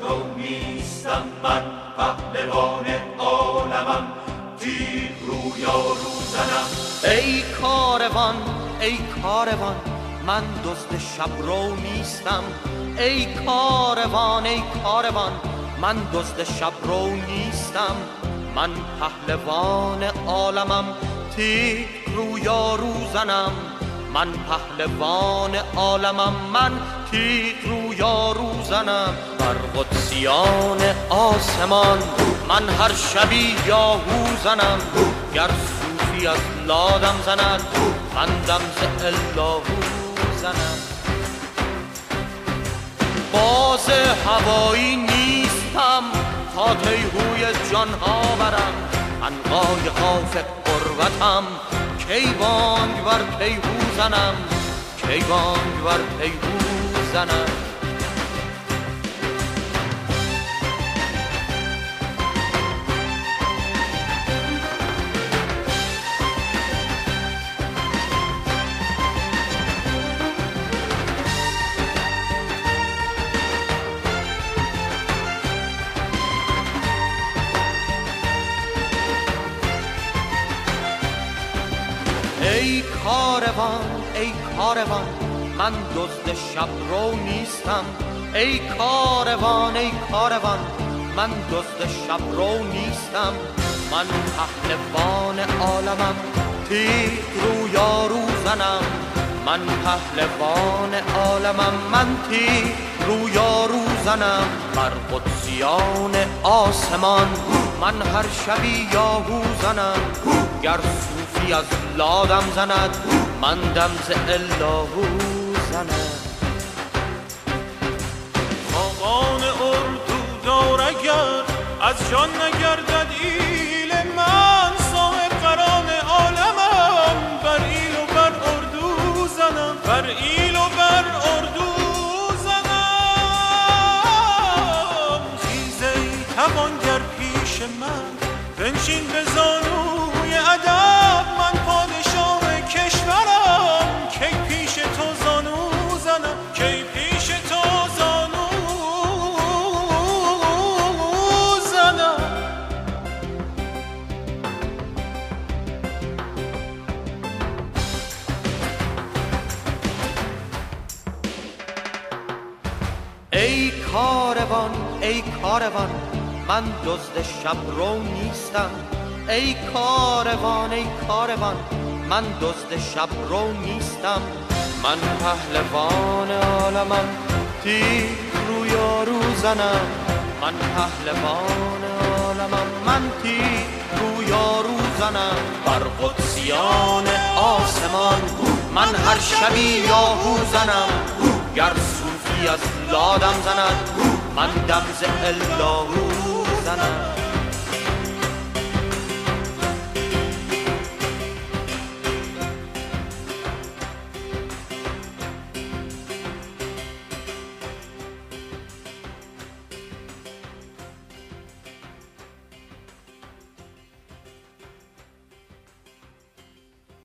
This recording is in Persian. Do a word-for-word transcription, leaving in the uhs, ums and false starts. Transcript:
رو نیستم، من پهلوان عالمم، تیر رویارو زنم. ای کاروان ای کاروان من دزد شب رو نیستم. ای کاروان ای کاروان من دزد شب رو نیستم. من پهلوان عالمم، تیر رویارو زنم. من پهلوان عالمم، من تیر رویارو زنم. بر قدسیان آسمان من هر شبی یاهو زنم. گر صوفی از لادم زند، من دم ز اللهو زنم. باز هوایی نیستم تا تیهوی جانها برم. عنقای قاف قربتم، کی بانگ بر تیهو زنم. کی بانگ بر تیهو زنم. ای کاروان ای کاروان من دزد شب رو نیستم. ای کاروان ای کاروان من دزد شب رو نیستم. من پهلوان عالمم، تیر رویارو زنم. من پهلوان عالمم، من تیر رویارو زنم. بر قدسیان آسمان من هر شبی یاهو زنم. گر صوفی از لادم زند، من دم ز اللهو زنم. خاقان اردو دار اگر از جان نگردد ایل، من صاحب قران عالمم، بر ایل و بر اردو زنم. بر ایل و بر اردو زنم. خیزه ای توانگر پیش من، بنشین به زانوی ادب. من پادشاه کشورم، کی پیش تو زانو زنم. کی پیش تو زانو زنم. ای کاروان ای کاروان من دزد شب رو نیستم. ای کاروان ای کاروان من دزد شب رو نیستم. من پهلوان عالمم، تیر رویارو زنم. من پهلوان عالمم، من تیر رویارو زنم. بر قدسیان آسمان من هر شبی یاهو زنم. گر صوفی از لادم زند، من دم ز اللهو زنم.